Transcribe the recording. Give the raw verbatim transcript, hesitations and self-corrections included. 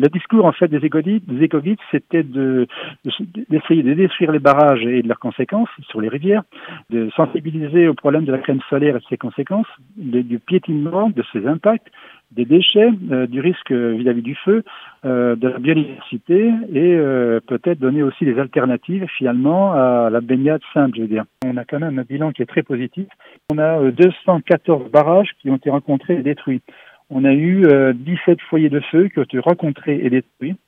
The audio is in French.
le discours en fait des écologistes, des écologistes c'était de, de, d'essayer de détruire les barrages et de leurs conséquences sur les rivières, de sensibiliser au problème de la crème solaire et de ses conséquences, de, du piétinement, de ses impacts, des déchets, euh, du risque vis-à-vis du feu, euh, de la biodiversité et euh, peut-être donner aussi des alternatives finalement à la baignade simple, je veux dire. On a quand même un bilan qui est très positif. On a euh, deux cent quatorze barrages qui ont été rencontrés et détruits. On a eu euh, dix-sept foyers de feu qui ont été rencontrés et détruits.